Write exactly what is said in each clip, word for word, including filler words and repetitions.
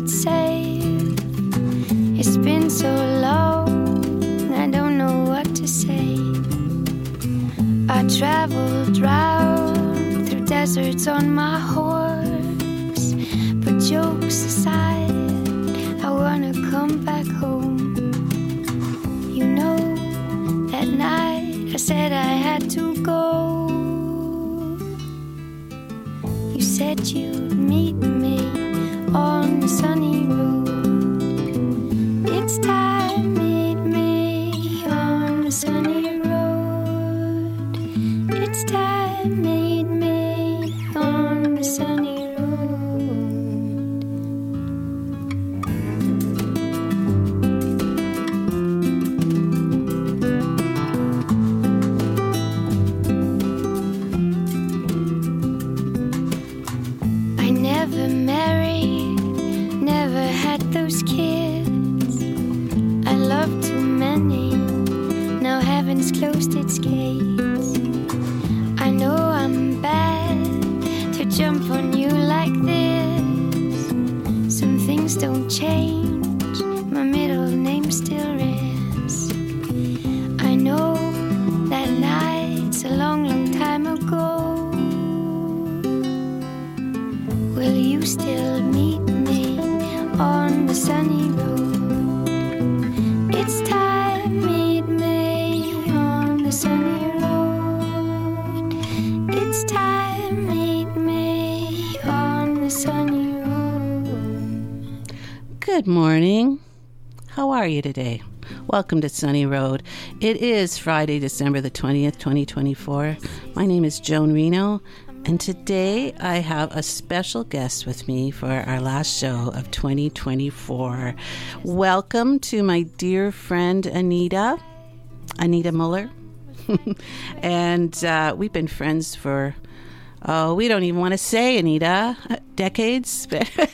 it's safe. It's been so long, I don't know what to say. I traveled round through deserts on my horse, but jokes aside, I wanna come back home. You know, that night I said I had to go. You said you'd meet me on the sunny road. It's time, meet me on the sunny road. It's time, meet me on the sunny road. I never married, never had those kids. I loved too many, now heaven's closed its gates. I know I'm bad to jump on you like this. Some things don't change, my middle name still Risk. I know that night's a long, long time ago. Will you still meet me on the sunny road? It's time, meet me on the sunny road. It's time, meet me on the sunny road. Good morning. How are you today? Welcome to Sunny Road. It is Friday, December the twentieth, twenty twenty-four. My name is Joan Reno, and today I have a special guest with me for our last show of twenty twenty-four. Welcome to my dear friend Anita, Anita Muller. And uh, we've been friends for, oh, we don't even want to say, Anita, decades?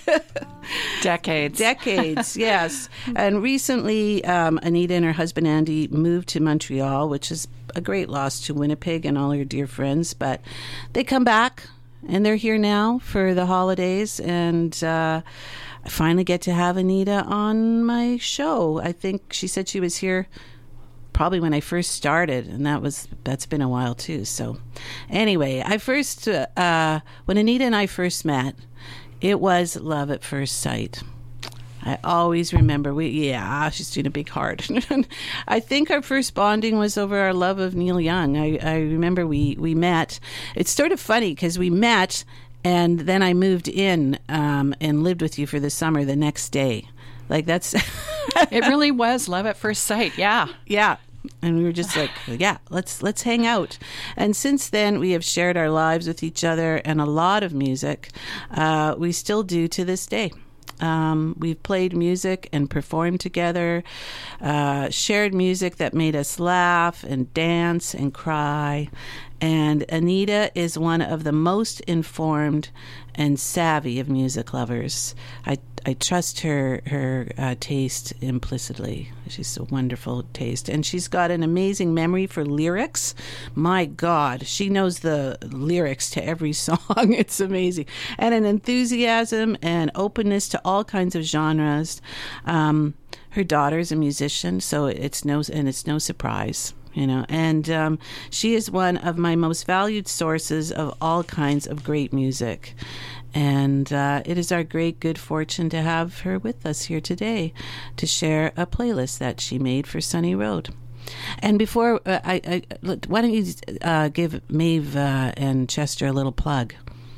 Decades. Decades, yes. And recently, um, Anita and her husband, Andy, moved to Montreal, which is a great loss to Winnipeg and all her dear friends. But they come back, and they're here now for the holidays. And uh, I finally get to have Anita on my show. I think she said she was here probably when I first started, and that was that's been a while too. So anyway, I first uh, uh, when Anita and I first met, it was love at first sight. I always remember we yeah she's doing a big heart. I think our first bonding was over our love of Neil Young. I, I remember we we met. It's sort of funny because we met and then I moved in um, and lived with you for the summer the next day. Like that's It really was love at first sight. Yeah. Yeah. And we were just like, yeah, let's let's hang out. And since then, we have shared our lives with each other and a lot of music. Uh, we still do to this day. Um, we've played music and performed together, uh, shared music that made us laugh and dance and cry. And Anita is one of the most informed and savvy of music lovers. I I trust her her uh, taste implicitly. She's a wonderful taste, and she's got an amazing memory for lyrics. My God, she knows the lyrics to every song. It's amazing, and an enthusiasm and openness to all kinds of genres. Um, her daughter's a musician, so it's no and it's no surprise. You know, and um, she is one of my most valued sources of all kinds of great music. And uh, it is our great good fortune to have her with us here today to share a playlist that she made for Sunny Road. And before, uh, I, I, why don't you uh, give Maeve uh, and Chester a little plug?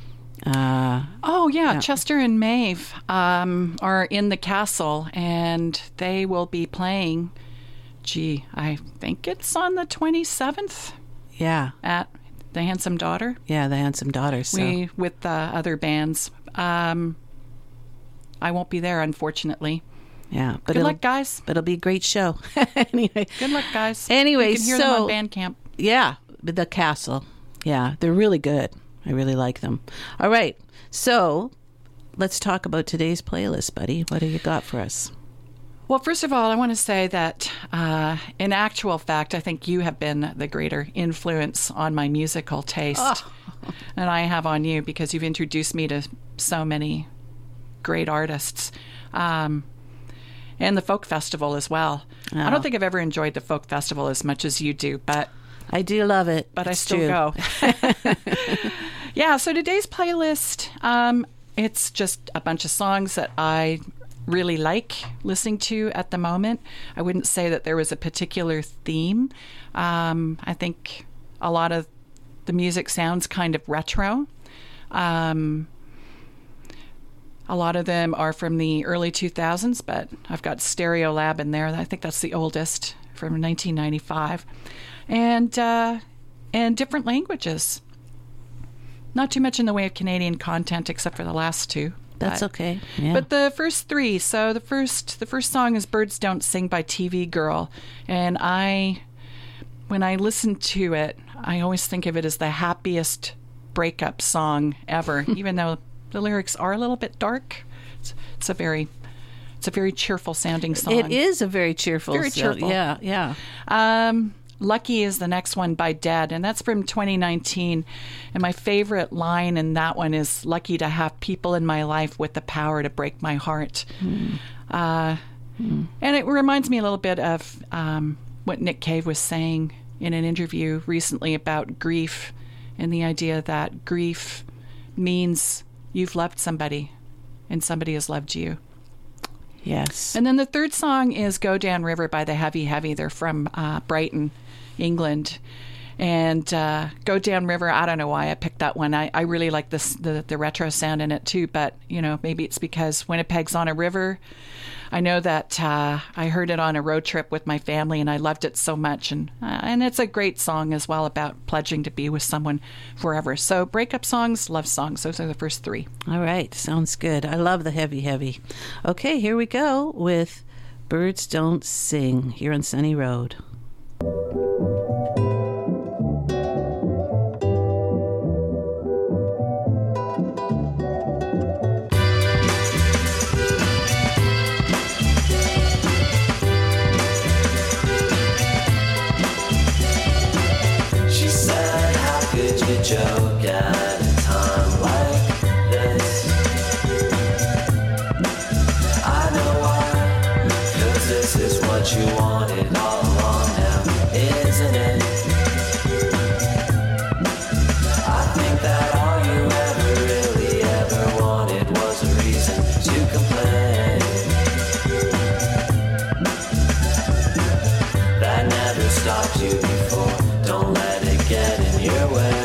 Uh, oh, yeah. yeah. Chester and Maeve um, are in the castle, and they will be playing, gee, I think it's on the twenty-seventh. Yeah. At The Handsome Daughter. Yeah, The Handsome Daughter. So. We, with the other bands. Um, I won't be there, unfortunately. Yeah. But Good luck, guys. But it'll be a great show. Anyway. Good luck, guys. Anyway, you can hear so. them on Bandcamp. Yeah, The Castle. Yeah, they're really good. I really like them. All right. So let's talk about today's playlist, buddy. What do you got for us? Well, first of all, I want to say that uh, in actual fact, I think you have been the greater influence on my musical taste. Oh. And I have on you because you've introduced me to so many great artists. Um, and the folk festival as well. Oh. I don't think I've ever enjoyed the folk festival as much as you do, but I do love it. but it's I still true. go. Yeah, so today's playlist, um, it's just a bunch of songs that I really like listening to at the moment. I wouldn't say that there was a particular theme. Um, I think a lot of the music sounds kind of retro. Um, a lot of them are from the early two thousands, but I've got Stereolab in there. I think that's the oldest, from nineteen ninety-five. And, uh, and different languages. Not too much in the way of Canadian content, except for the last two. That's but, okay. Yeah. But the first three. So the first, the first song is "Birds Don't Sing" by T V Girl, and I, when I listen to it, I always think of it as the happiest breakup song ever. Even though the lyrics are a little bit dark, it's, it's a very, it's a very cheerful sounding song. It is a very cheerful. Very so- cheerful. yeah, yeah. Um, Lucky is the next one by Dead, and that's from twenty nineteen. And my favorite line in that one is, "Lucky to have people in my life with the power to break my heart." Mm. Uh, mm. And it reminds me a little bit of um, what Nick Cave was saying in an interview recently about grief, and the idea that grief means you've loved somebody and somebody has loved you. Yes. And then the third song is "Go Down River" by the Heavy Heavy. They're from uh, Brighton, England. And uh, "Go Down River," I don't know why I picked that one. I, I really like this, the, the retro sound in it too, but, you know, maybe it's because Winnipeg's on a river. I know that uh, I heard it on a road trip with my family, and I loved it so much. And uh, and it's a great song as well about pledging to be with someone forever. So breakup songs, love songs, those are the first three. All right. Sounds good. I love the Heavy Heavy. Okay, here we go with "Birds Don't Sing" here on Sunny Road. Joke at a time like this. I know why, 'cause this is what you wanted all along now, isn't it? I think that all you ever really ever wanted was a reason to complain. That never stopped you before, don't let it get in your way.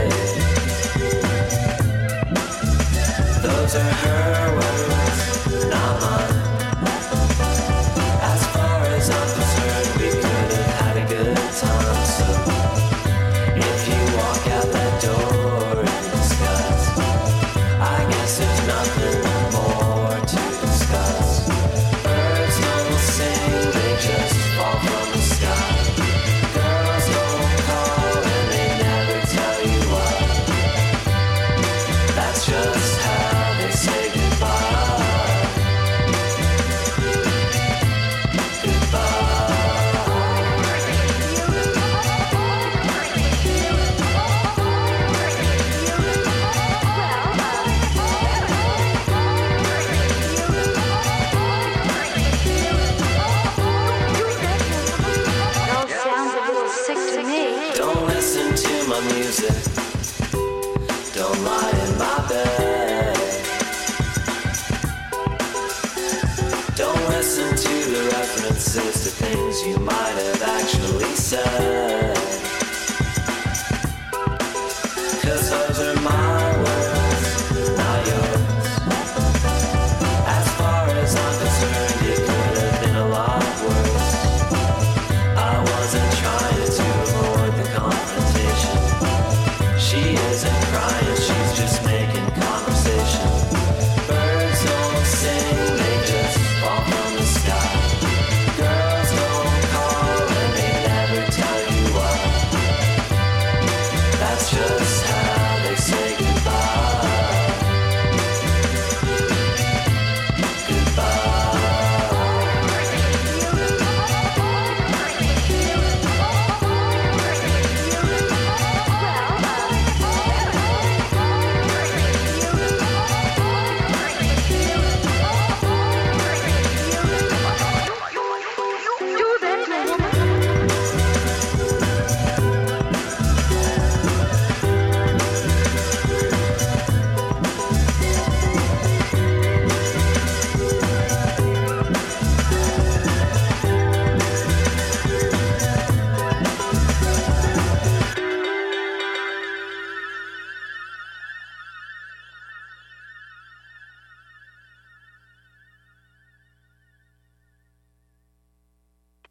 Those are her words, not mine. As far as I'm concerned, we could have had a good time. So if you walk out that door in disgust, I guess there's nothing more to discuss. Birds don't sing, they just fall from the sky. Girls don't call and they never tell you why. That's just how they say goodbye. Goodbye. It all sounds a little sick to me. Don't listen to my music. Don't lie in my bed. Don't listen to the references to things you might have actually said. 'Cause those are my words, not yours. As far as I'm concerned, it could have been a lot worse. I wasn't trying to avoid the confrontation. She isn't crying, she's just making conversation. Birds don't sing, they just fall from the sky. Girls don't call and they never tell you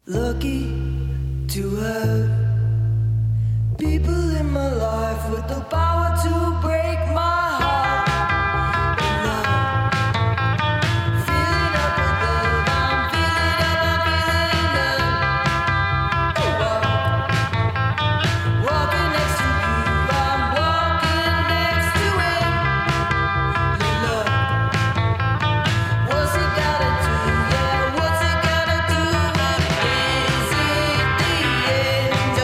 Lucky to have people in my life with the power to break my heart. Love, feeling up with love, I'm feeling up, I'm feeling love. Walk, walking next to you, I'm walking next to him. Your love, what's it gotta do? Yeah, what's it gotta do? Is it the end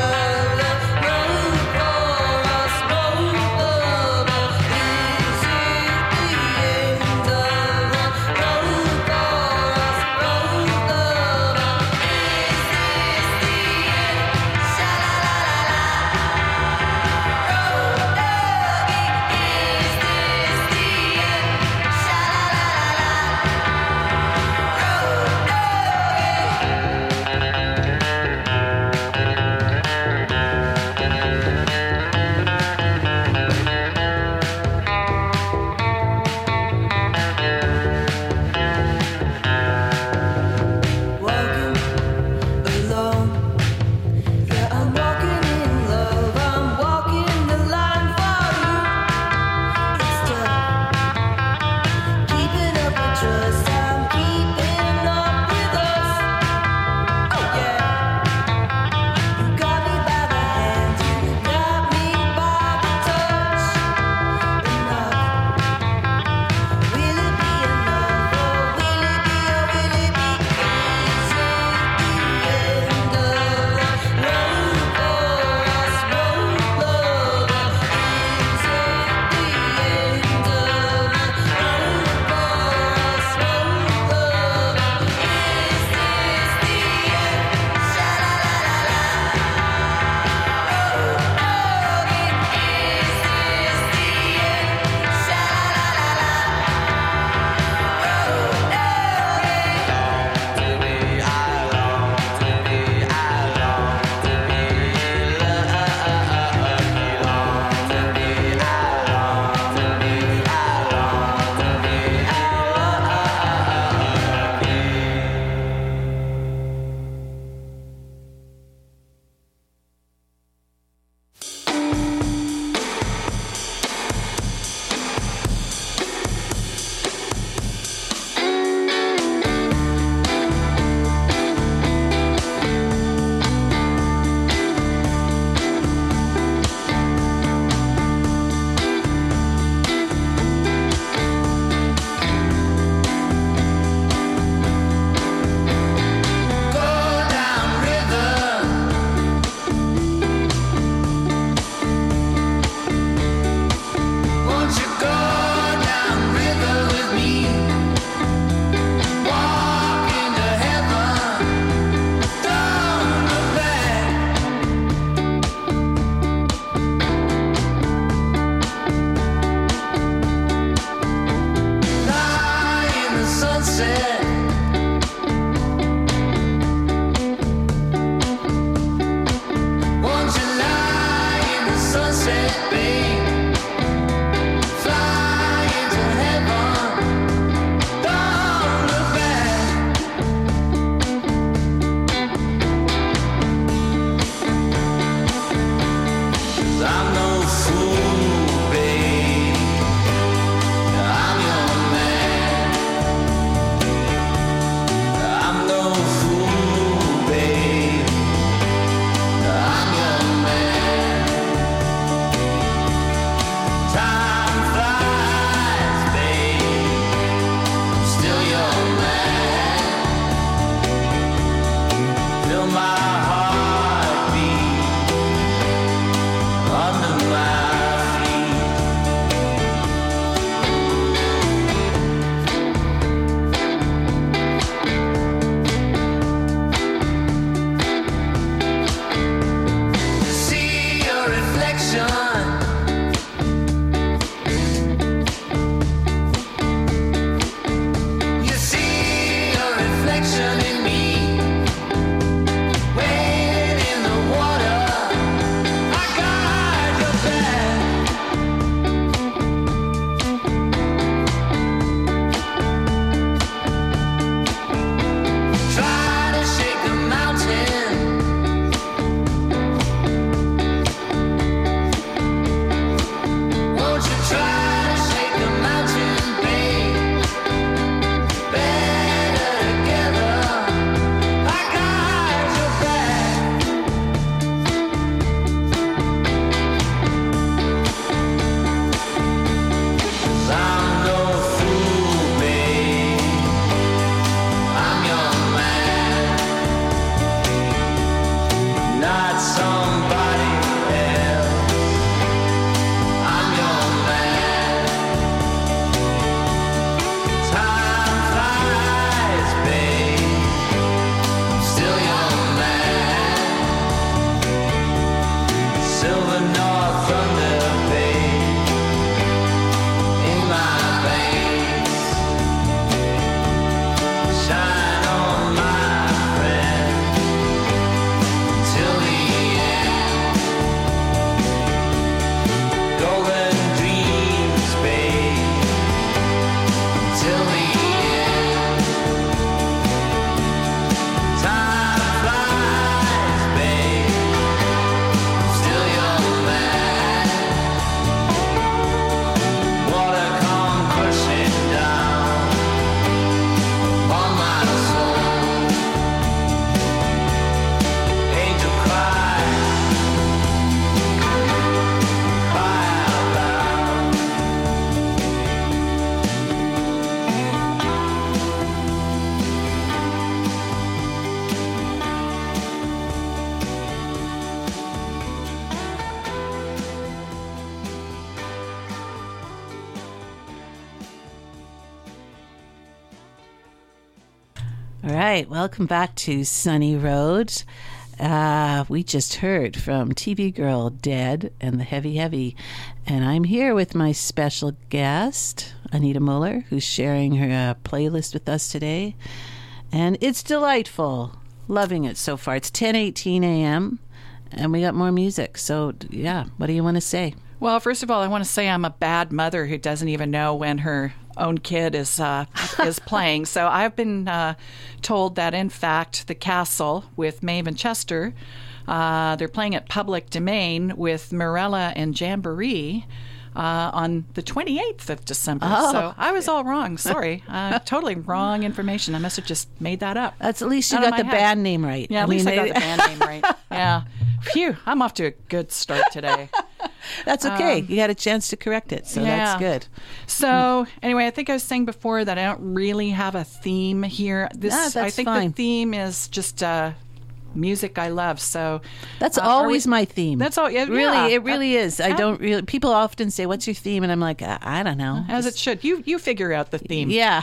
All right, welcome back to Sunny Road. Uh, we just heard from T V Girl Dead and the Heavy Heavy, and I'm here with my special guest, Anita Muller, who's sharing her uh, playlist with us today, and it's delightful. Loving it so far. It's ten eighteen a.m., and we got more music, so yeah, what do you want to say? Well, first of all, I want to say I'm a bad mother who doesn't even know when her own kid is uh, is playing. So I've been uh, told that, in fact, The Castle with Maeve and Chester, uh, they're playing at Public Domain with Mirella and Jamboree uh, on the twenty-eighth of December. Oh. So I was all wrong. Sorry. Uh, totally wrong information. I must have just made that up. That's at least you Out of got my the head. band name right. Yeah, at I least mean, I got they- the band name right. Yeah. Phew, I'm off to a good start today. That's okay. you had a chance to correct it, so that's Yeah. good. So anyway, I think I was saying before that I don't really have a theme here. This No, that's I think fine. the theme is just uh, music I love. So That's uh, are always we- my theme. That's all. Yeah, Really, yeah. it really is. I uh, don't really. People often say, "What's your theme?" And I'm like, I, I don't know. As it Just- should. You you figure out the theme. Yeah.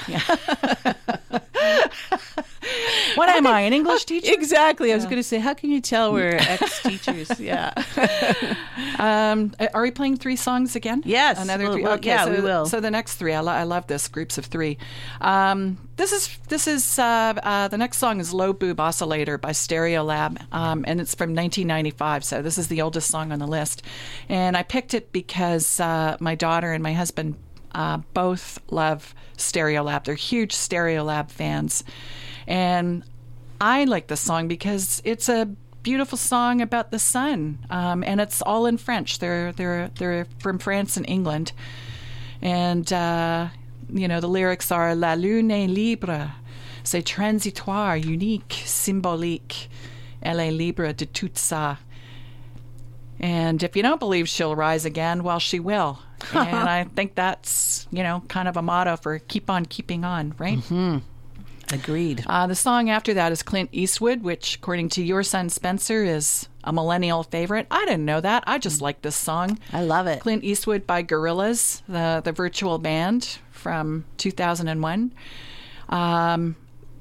What am I, an English teacher? Exactly. I was going to say, how can you tell we're ex-teachers? Yeah. Um, are we playing three songs again? Yes. Another Well, three. well, okay, yeah, so, we will. So the next three, I, lo- I love this. Groups of three. Um, this is this is uh, uh, the next song is "Low Boob Oscillator" by Stereolab, um, and it's from nineteen ninety-five. So this is the oldest song on the list, and I picked it because uh, my daughter and my husband uh, both love Stereolab. They're huge Stereolab fans, and I like this song because it's a beautiful song about the sun, um, and it's all in French. They're they're they're from France and England, and uh, you know the lyrics are "La lune est libre, c'est transitoire, unique, symbolique, elle est libre de tout ça." And if you don't believe she'll rise again, well, she will. And I think that's you know kind of a motto for keep on keeping on, right? Mm-hmm. Agreed. Uh, the song after that is Clint Eastwood, which, according to your son Spencer, is a millennial favorite. I didn't know that. I just like this song. I love it. Clint Eastwood by Gorillaz, the the virtual band from two thousand one. Um,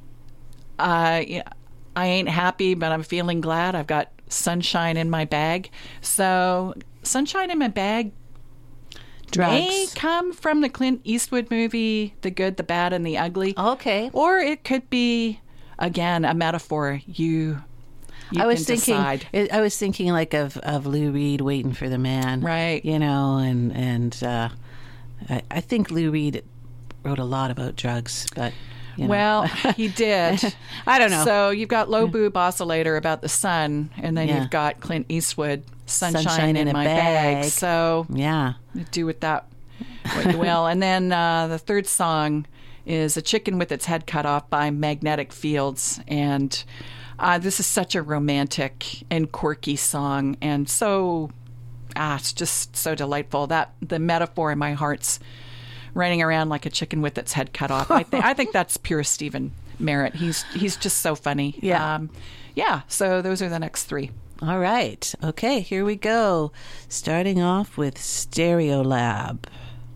I I ain't happy, but I'm feeling glad. I've got sunshine in my bag. So, sunshine in my bag may Drugs. come from the Clint Eastwood movie, The Good, the Bad, and the Ugly. Okay. Or it could be, again, a metaphor. You, you I was can thinking. decide. It, I was thinking like of, of Lou Reed waiting for the man, Right. You know, and and uh, I, I think Lou Reed wrote a lot about drugs, but you know. Well, he did. I don't know. So you've got Low Boob Oscillator about the sun, and then Yeah. you've got Clint Eastwood, Sunshine, Sunshine in, in a My bag. bag. So yeah. do with that what you will. And then uh, the third song is A Chicken with Its Head Cut Off by Magnetic Fields. And uh, this is such a romantic and quirky song, and so, ah, it's just so delightful. That the metaphor in my heart's running around like a chicken with its head cut off. I, th- I think that's pure Stephen Merritt. He's he's just so funny. Yeah. Um, yeah, so those are the next three. All right. Okay, here we go. Starting off with Stereolab.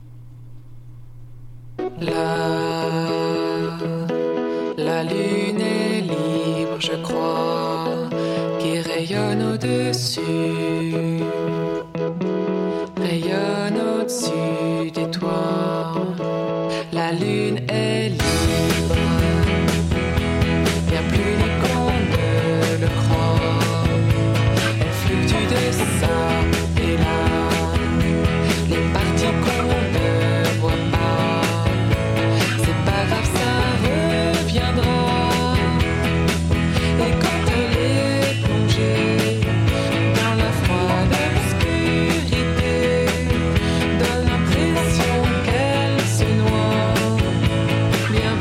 La, la lune est libre, je crois, qui rayonne au-dessus, rayonne au-dessus des toits. La lune est libre, bien plus libre qu'on ne le croit. Elle fluctue de ça et là, les parties qu'on ne voit pas. C'est pas grave, ça reviendra. Et quand elle est plongée dans la froide obscurité, donne l'impression qu'elle se noie. Bien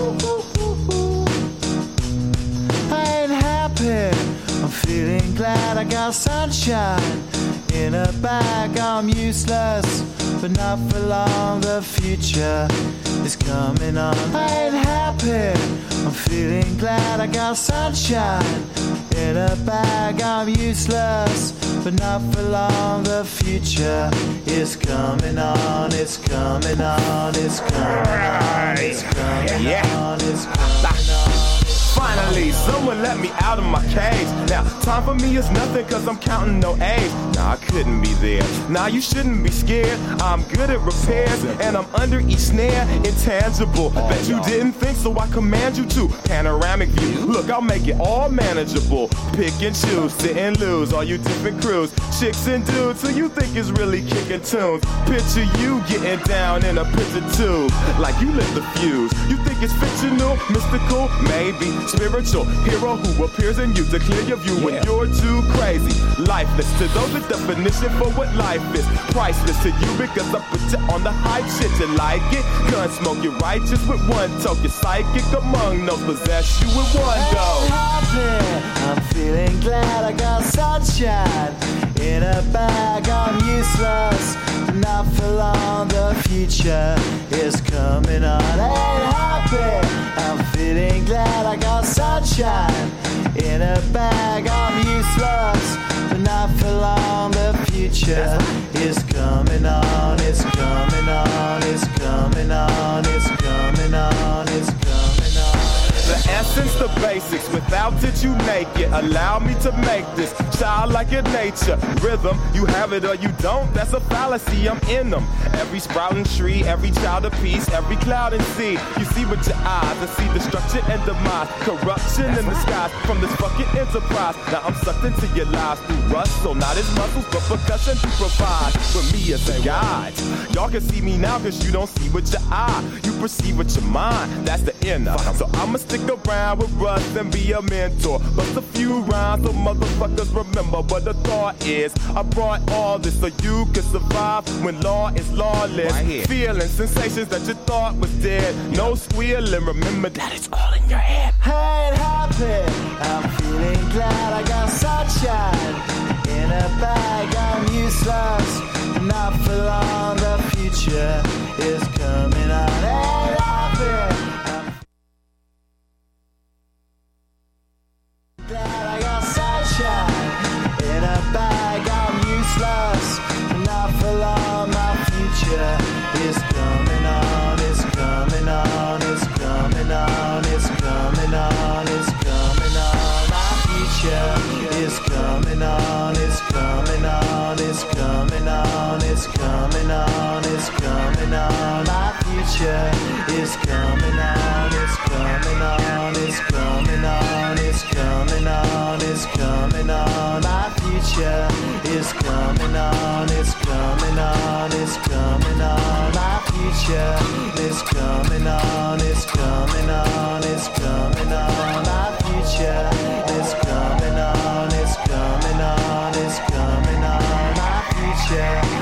I ain't happy, I'm feeling glad I got sunshine in a bag. I'm useless, but not for long. The future is coming on. I ain't happy, I'm feeling glad I got sunshine in a bag. I'm useless, but not for long. The future is coming on. It's coming on. It's coming on. It's coming on. It's coming on. Finally, someone let me out of my cage. Now, time for me is nothing cause I'm counting no A's. Nah, I couldn't be there. Nah, you shouldn't be scared. I'm good at repairs and I'm under each snare. Intangible. Bet you didn't think, so I command you to. Panoramic view. Look, I'll make it all manageable. Pick and choose, sit and lose. All you different crews, chicks and dudes who you think is really kicking tunes. Picture you getting down in a picture tube, like you lit the fuse. You think it's fictional, mystical, maybe spiritual hero who appears in you to clear your view when you're too crazy. Lifeless to those, the definition for what life is. Priceless to you because I put you on the hype shit. You like it? Gun smoke, you're righteous with one toe. You're psychic among those, possess you with one go. I'm happy, I'm feeling glad I got sunshine in a bag. I'm useless, not for long. The future is coming on. Ain't happy, I'm feeling glad I got sunshine in a bag. I'm useless, but not for long. The future is coming on. It's coming on. It's coming on. It's coming on. It's coming on. The essence, the basics, without it you naked. Allow me to make this childlike in nature. Rhythm, you have it or you don't, that's a fallacy, I'm in them. Every sprouting tree, every child of peace, every cloud and sea. You see with your eyes and see destruction and demise. Corruption in the skies from this fucking enterprise. Now I'm sucked into your lives through rust, so not as muscles, but percussion to provide for me as a guide. Y'all can see me now cause you don't see with your eye. You perceive with your mind, that's the inner. So I'ma stick around with Russ and be a mentor. Bust a few rhymes so motherfuckers remember what the thought is. I brought all this so you can survive when law is lawless. Right, feeling sensations that you thought was dead. No squealing, remember that it's all in your head. I ain't happy, I'm feeling glad I got sunshine in a bag. I'm useless, not for long. The future is coming on. Ain't happy, I'm glad I got sunshine in a bag. I'm useless, not for long. My future is coming on. It's coming on. It's coming on. It's coming on. It's coming on. My future is coming on. It's coming on. It's coming on. It's coming on. It's coming on. My future is coming on. It's coming on. It's coming on. It's coming on. It's coming on. My future is coming on. It's coming on. It's coming on. My future is coming on. It's coming on. It's coming on. My future is coming on. It's coming on. It's coming on. My future.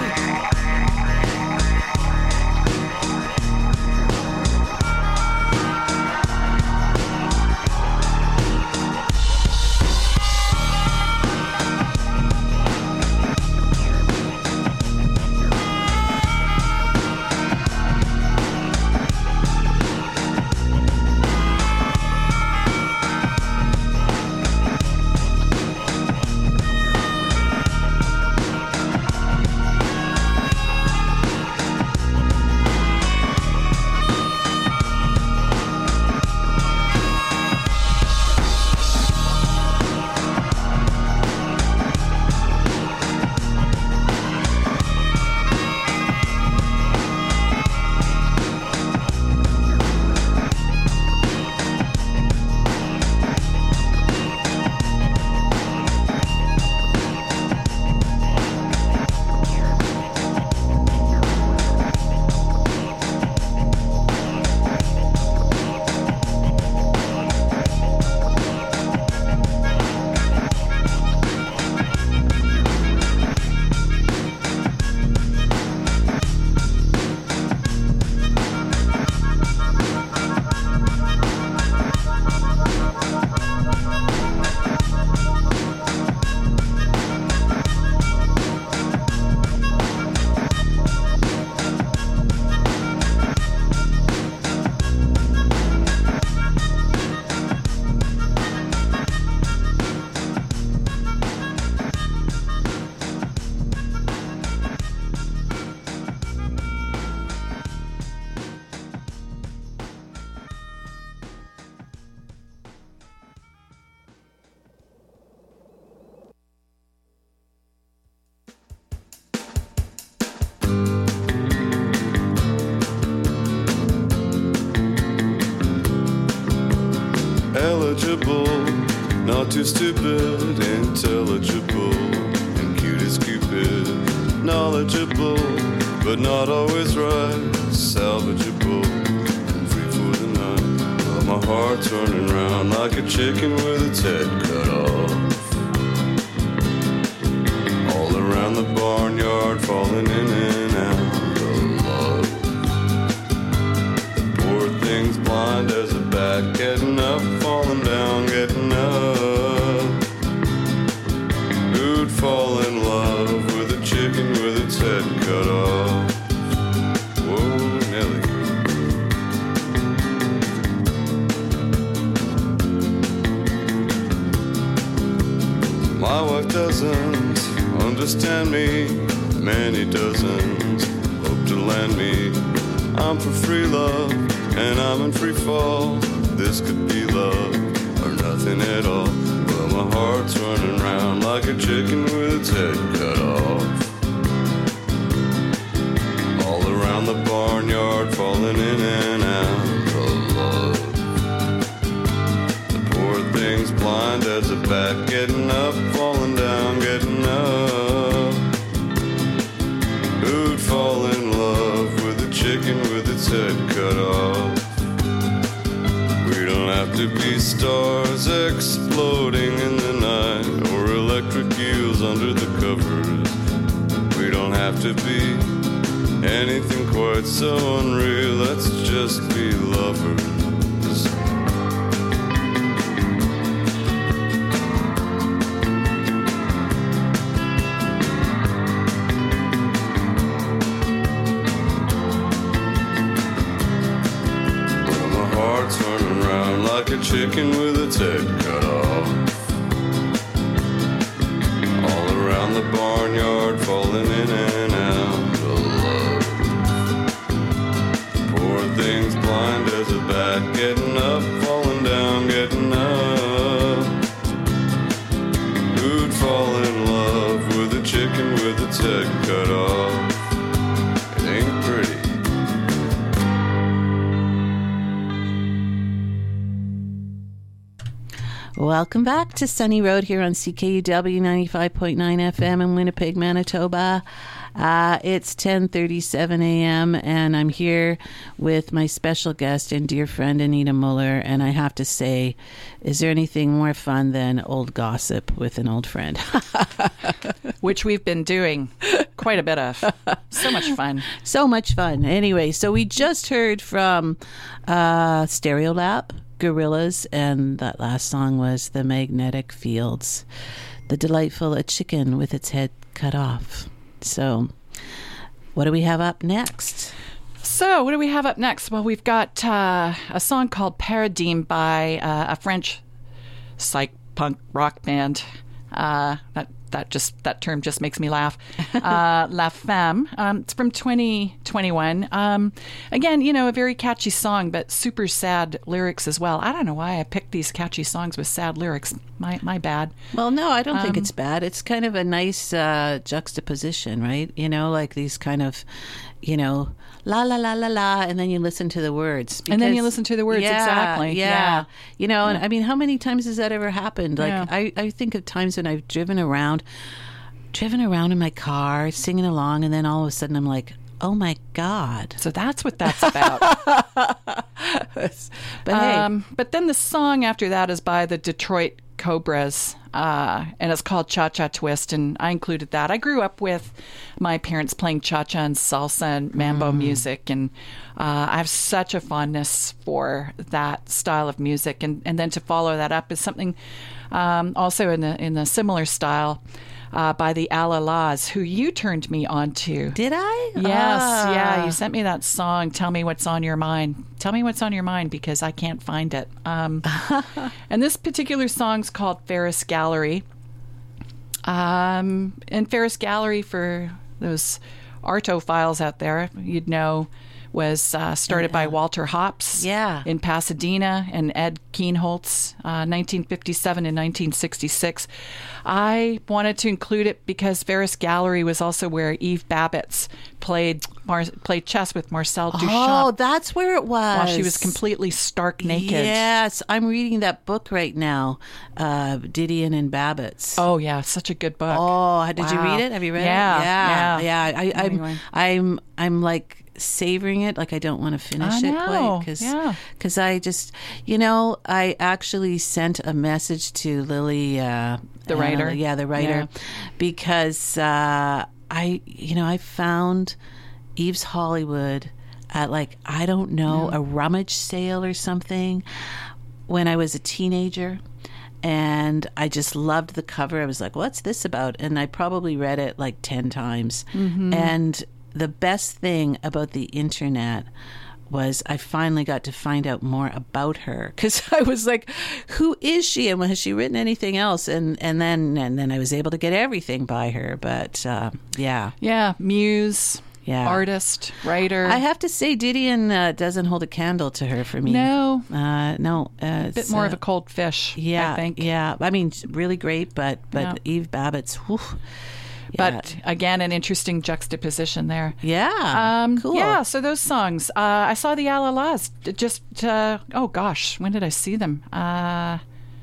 eligible, not too stupid, intelligible, and cute as Cupid, knowledgeable, but not always right, salvageable, and free for the night. But my heart's running round like a chicken with its head cut off. All around the barnyard, falling in and out of love. The poor thing's blind as a bat, getting up, falling down, getting up. Who'd fall in love with a chicken with its head cut off? Whoa, Nelly. My wife doesn't understand me, many dozens hope to land me. I'm for free love, and I'm in free fall. This could be love, or nothing at all. But my heart's running round like a chicken with its head cut off. All around the barnyard, falling in and out of love. The poor thing's blind as a bat, getting up, falling down, getting up. Who'd fall in love with a chicken with its head cut off? We don't have to be stars exploding in the night, or electric eels under the covers. We don't have to be anything quite so unreal. Let's just be lovers. Like a chicken with its head cut off. All around the barnyard, falling in and out of love. Poor thing's blind as a bat, getting up, falling down, getting up. Who'd fall in love with a chicken with its head cut off? It ain't pretty. Welcome back to Sunny Road here on C K U W ninety-five point nine F M in Winnipeg, Manitoba. Uh, it's ten thirty-seven a.m. and I'm here with my special guest and dear friend Anita Muller. And I have to say, is there anything more fun than old gossip with an old friend? Which we've been doing quite a bit of. So much fun. So much fun. Anyway, so we just heard from uh, Stereolab, Gorillas, and that last song was The Magnetic Fields, the delightful A Chicken with Its Head Cut Off. So what do we have up next? So what do we have up next? Well, we've got uh, a song called Paradigm by uh, a French psych punk rock band. Uh, that that just that term just makes me laugh. Uh, La Femme. Um, it's from twenty twenty-one. Um, again, you know, a very catchy song, but super sad lyrics as well. I don't know why I picked these catchy songs with sad lyrics. My my bad. Well, no, I don't think Um, it's bad. It's kind of a nice uh, juxtaposition, right? You know, like these kind of, you know, la la la la la, and then you listen to the words. And then you Because- listen to the words, yeah, exactly. Yeah, Yeah. you know, and I mean, how many times has that ever happened? Like, Yeah. I, I think of times when I've driven around, driven around in my car, singing along, and then all of a sudden I'm like, oh my God. So that's what that's about. But hey, Um, but then the song after that is by the Detroit Cobras, uh, and it's called Cha Cha Twist, and I included that. I grew up with my parents playing cha-cha and salsa and mambo music, and uh, I have such a fondness for that style of music. And, and then to follow that up is something um, also in a, in a similar style uh, by the Alalas, who you turned me on to. did I? Yes, Ah. yeah. You sent me that song. Tell me what's on your mind. Tell me what's on your mind because I can't find it. Um, and this particular song's called Ferris Gallery. Um, and Ferris Gallery, for those artophiles out there, you'd know, was uh, started by Walter Hopps Yeah. in Pasadena and Ed Keenholz, uh, nineteen fifty-seven and nineteen sixty-six. I wanted to include it because Ferris Gallery was also where Eve Babbitt played Mar- played chess with Marcel Oh, Duchamp that's where it was. while she was completely stark naked. Yes, I'm reading that book right now, uh, Didion and Babbitt's. Oh yeah, such a good book. Oh, did you Wow. read it? Have you read Yeah, it? Yeah, yeah. yeah. I, I'm, Anyway. I'm, I'm like savoring it. Like I don't want to finish I it know, quite because, yeah. because I just, you know, I actually sent a message to Lily, uh, The uh, writer? yeah, the writer, Yeah. because uh, I, you know, I found Eve's Hollywood at like I don't know a rummage sale or something when I was a teenager. And I just loved the cover. I was like, what's this about? And I probably read it like ten times. Mm-hmm. And the best thing about the internet was I finally got to find out more about her because I was like, who is she and has she written anything else? And and then and then I was able to get everything by her. But uh, yeah. Yeah, muse, Yeah. artist, writer. I have to say Didion uh, doesn't hold a candle to her for me. No. Uh, no. Uh, a bit more of a cold fish, Yeah, I think. yeah. I mean, really great, but but Yeah. Eve Babbitt's, whew, But again, an interesting juxtaposition there. yeah, Um, cool. Yeah, so those songs. Uh, I saw the Alalas just, uh, oh gosh, when did I see them? Uh,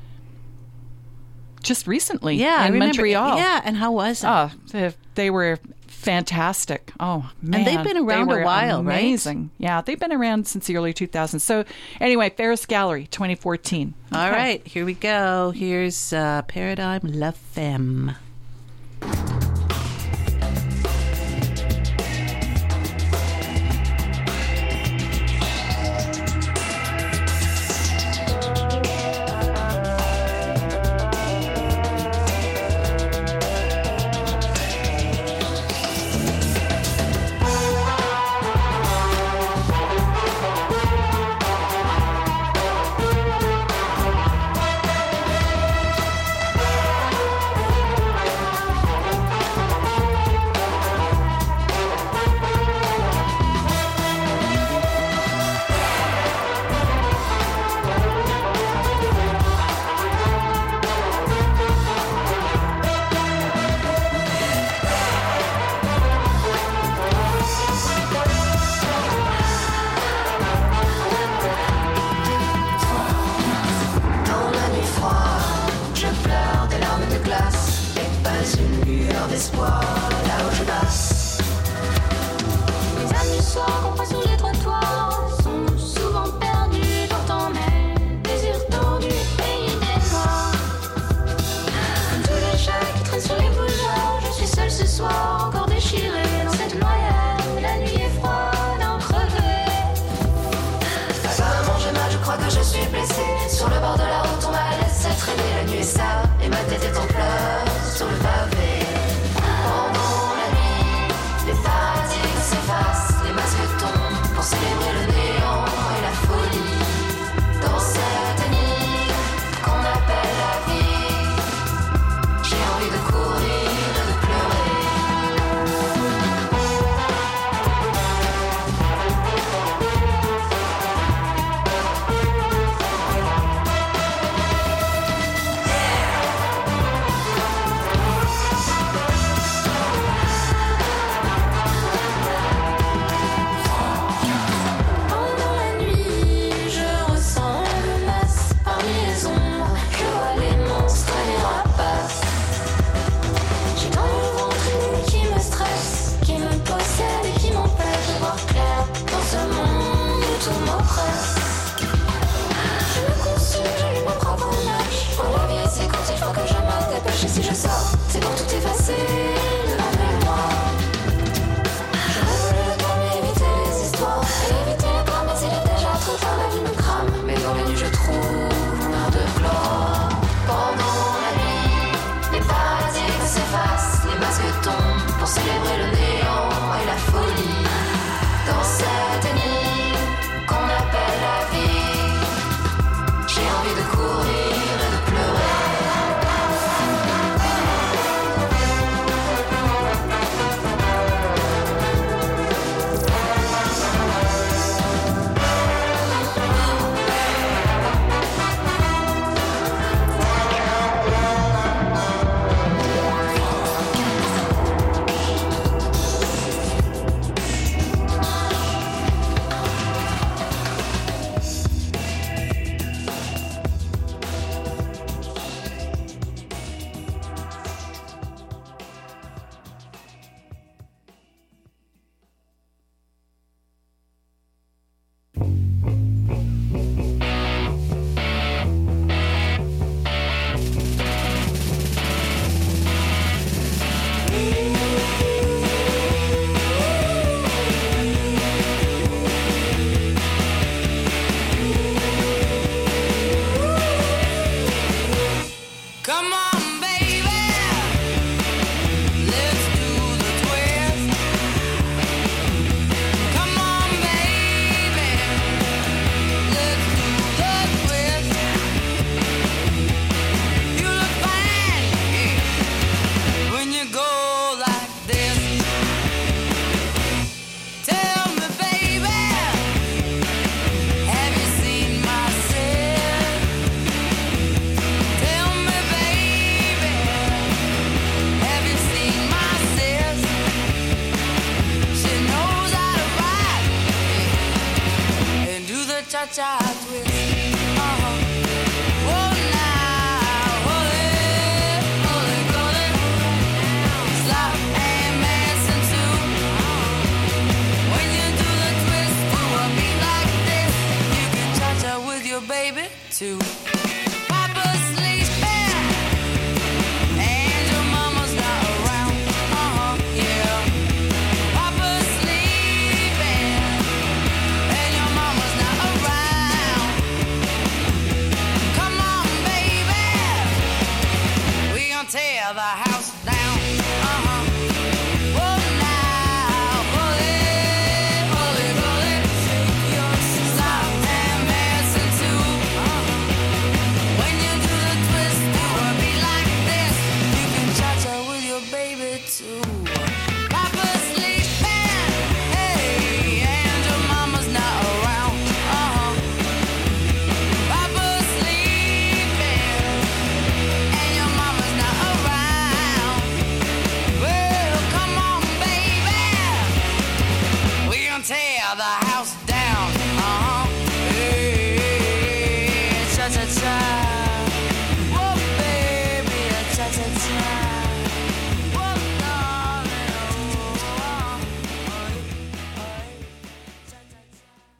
just recently yeah. I in remember, Montreal. Yeah, and how was it? Oh, they, they were fantastic. Oh, man. they've been around they a were while, right? amazing. Yeah, they've been around since the early two thousands. So anyway, Ferris Gallery, twenty fourteen. All Okay. right, here we go. Here's uh, Paradigm La Femme. Dans la nuit froide, je pleure des larmes de glace et pas une lueur d'espoir là où je passe. Les âmes du soir qu'on croise sur les trottoirs sont souvent perdues dans ton air, désir tendu et pays des noirs. Comme tous les chats qui traînent sur les boulevards, je suis seule ce soir, encore déchirée dans cette noyade. La nuit est froide, en crevée. Apparemment j'ai mal, je crois que je suis blessée. Sur le bord de la route on m'a laissé traîner. La nuit est sale et ma tête est en pleurs sur le pavé. Pendant la nuit, les paradigmes s'effacent, les masques tombent pour célébrer le néant et la folie. Dans cette nuit qu'on appelle la vie, j'ai envie de courir et de pleurer. Pendant la nuit, je ressens la menace. Parmi les ombres, je vois les monstres et les rapaces. J'ai dans le ventre une nuit qui me stresse, qui me possède et qui m'empêche de voir clair dans ce monde où tout m'oppresse. Je me consume, j'allume ma propre image. Pour la vie, c'est quand il faut que je me dépêche. Et si je sors, c'est pour tout effacer de ma mémoire. J'aurais voulu le calmer, éviter les histoires et éviter les drames, mais il est déjà trop tard, la vie me crame. Mais dans la nuit je trouve mon heure de gloire. Pendant la nuit, les paradigmes s'effacent, les masques tombent pour célébrer le néant et la folie. Dans cette nuit qu'on appelle la vie, j'ai envie de courir et de pleurer. too. Papa's sleeping, and your mama's not around. Uh-huh, yeah. Papa's sleeping, and your mama's not around. Come on, baby, we gon' tear the house down. Uh-huh. Whoa, now, pull it, pull it, pull it. Stop and listen to. Uh-huh. When you do the twist, do a beat like this. You can cha-cha with your baby too. Papa's sleeping, hey, and your mama's not around. Uh-huh. Papa's sleeping, and your mama's not around. Well, come on, baby, we gon' tear the house down. Uh-huh. Hey, cha-cha-cha. Whoa, baby, cha-cha-cha. Whoa, darling, oh, oh, oh, cha-cha-cha.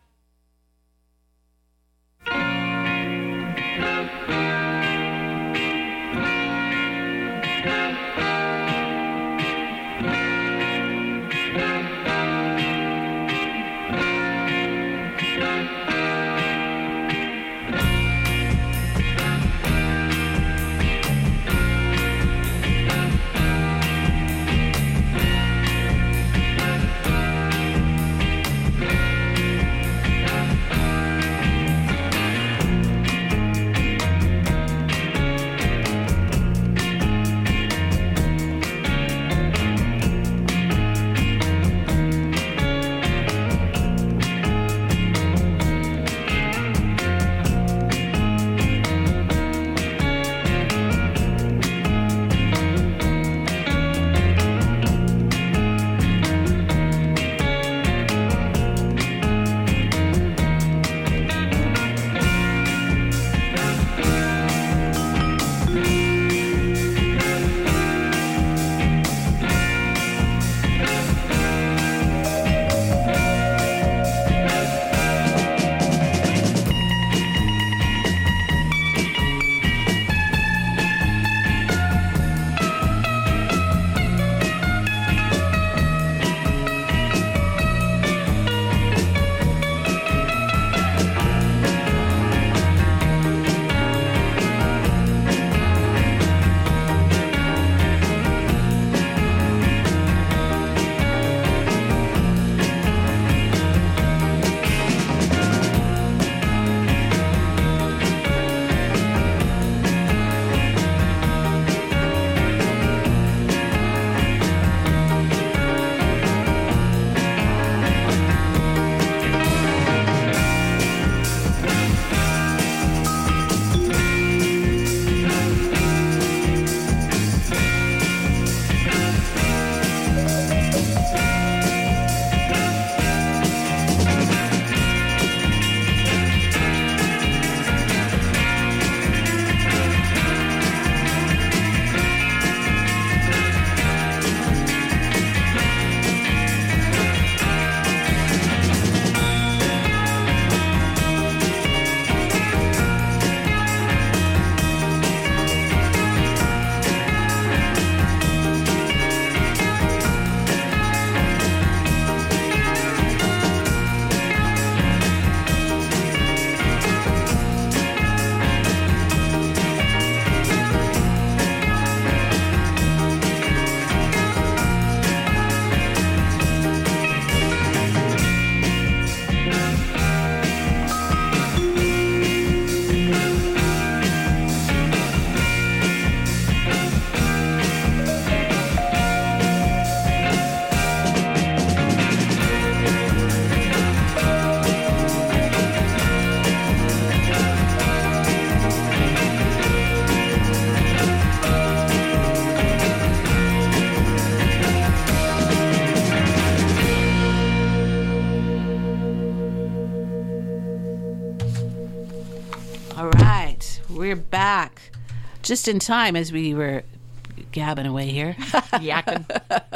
We're back just in time as we were gabbing away here. Yakking.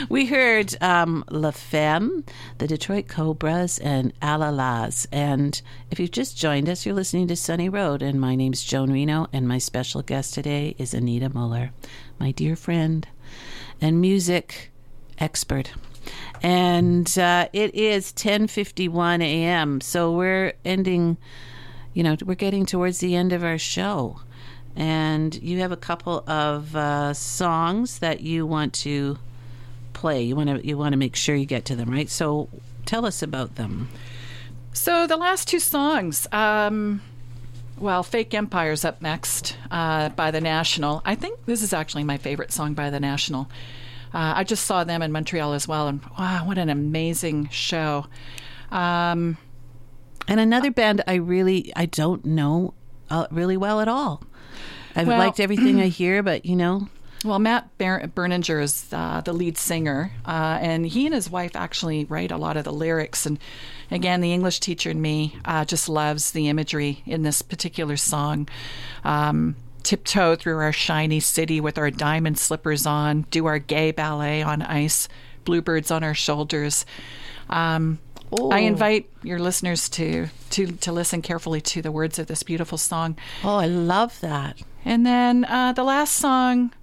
We heard um, La Femme, the Detroit Cobras, and Alalas. And if you've just joined us, you're listening to Sunny Road. And my name's Joan Reno, and my special guest today is Anita Muller, my dear friend and music expert. And uh, it is ten fifty-one a.m., so we're ending, you know, we're getting towards the end of our show. And you have a couple of uh, songs that you want to play. You want to you want to make sure you get to them, right? So tell us about them. So the last two songs, um, well, Fake Empire's up next uh, by The National. I think this is actually my favorite song by The National. Uh, I just saw them in Montreal as well, and wow, what an amazing show. Um, and another band I really, I don't know uh, really well at all. I've well, liked everything I hear, but, you know. Well, Matt Ber- Berninger is uh, the lead singer, uh, and he and his wife actually write a lot of the lyrics. And again, the English teacher in me uh, just loves the imagery in this particular song. Um, tiptoe through our shiny city with our diamond slippers on, do our gay ballet on ice, bluebirds on our shoulders. Um, I invite your listeners to, to, to listen carefully to the words of this beautiful song. Oh, I love that. And then uh, the last song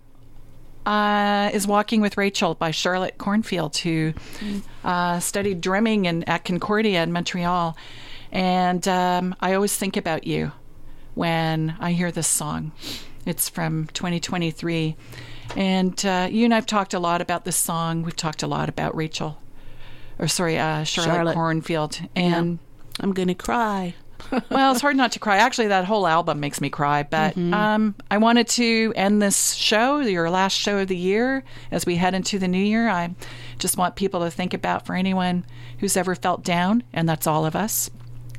uh, is Walking with Rachel by Charlotte Cornfield, who uh, studied drumming in, at Concordia in Montreal. And um, I always think about you when I hear this song. It's from twenty twenty-three. And uh, you and I have talked a lot about this song. We've talked a lot about Rachel, or sorry, uh, Charlotte, Charlotte Cornfield. And yeah. I'm going to cry. Well, it's hard not to cry. Actually, that whole album makes me cry. But mm-hmm. um, I wanted to end this show, your last show of the year, as we head into the new year. I just want people to think about, for anyone who's ever felt down, and that's all of us,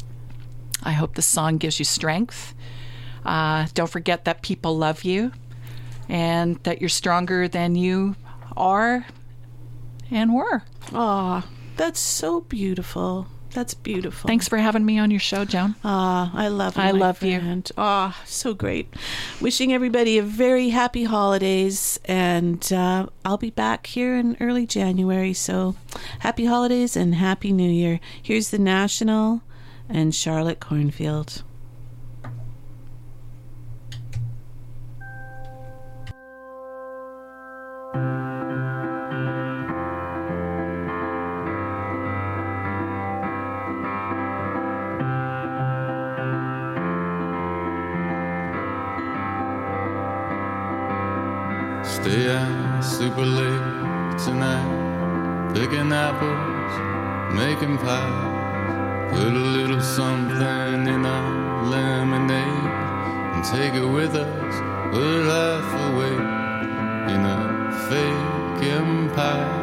I hope this song gives you strength. Uh, don't forget that people love you and that you're stronger than you are and were. Aw, that's so beautiful. That's beautiful. Thanks for having me on your show, Joan. Ah, I love you. I love friend. you. Ah, so great. Wishing everybody a very happy holidays, and uh, I'll be back here in early January. So, happy holidays and happy New Year. Here's The National and Charlotte Cornfield. Stay out super late tonight, picking apples, making pies. Put a little something in our lemonade and take it with us. We're half awake in a fake empire.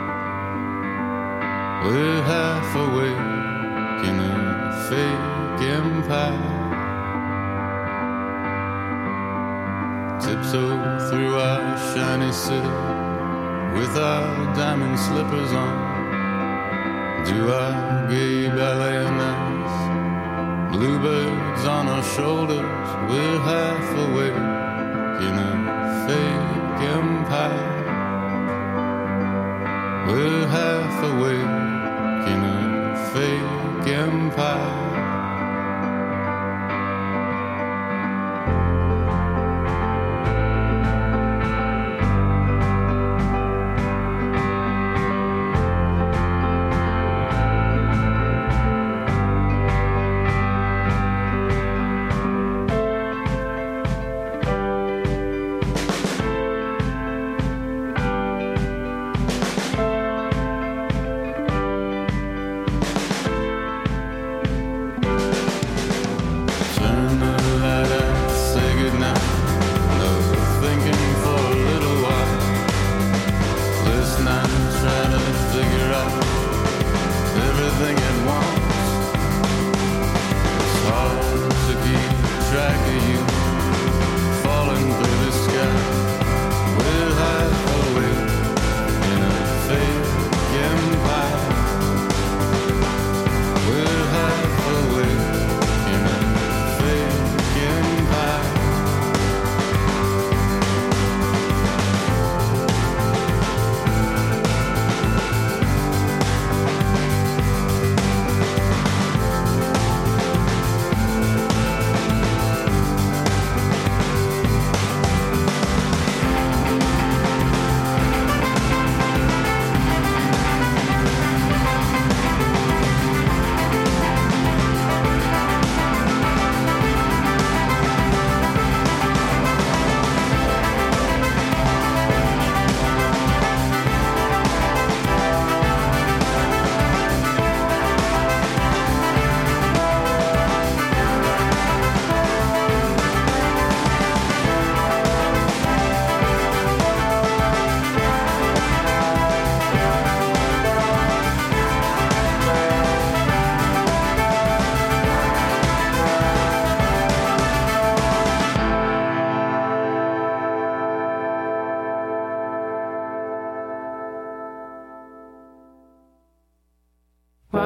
We're half awake in a fake empire. Tiptoe through our shiny city with our diamond slippers on. Do our gay ballet on ice. Bluebirds on our shoulders. We're half awake in a fake empire. We're half awake in a fake empire.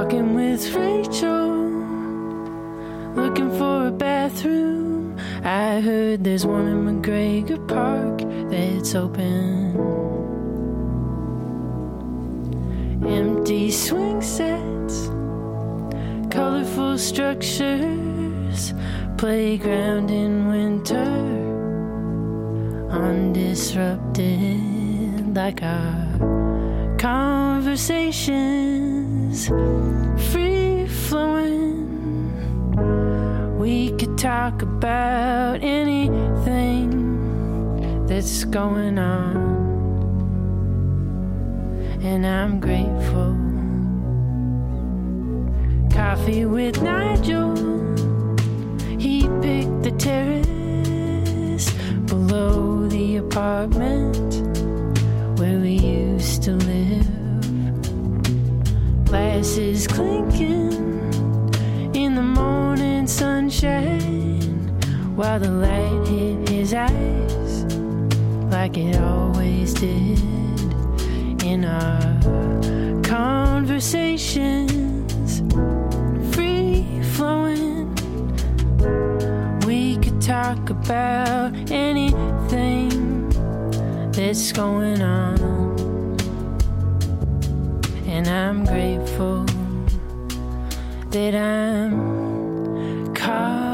Talking with Rachel, looking for a bathroom. I heard there's one in McGregor Park that's open. Empty swing sets, colorful structures, playground in winter, undisrupted like our conversations, free flowing. We could talk about anything that's going on, and I'm grateful. Coffee with Nigel, he picked the terrace below the apartment where we used to live. Glasses clinking in the morning sunshine while the light hit his eyes like it always did. In our conversations, free flowing, we could talk about anything that's going on, and I'm grateful that I'm caught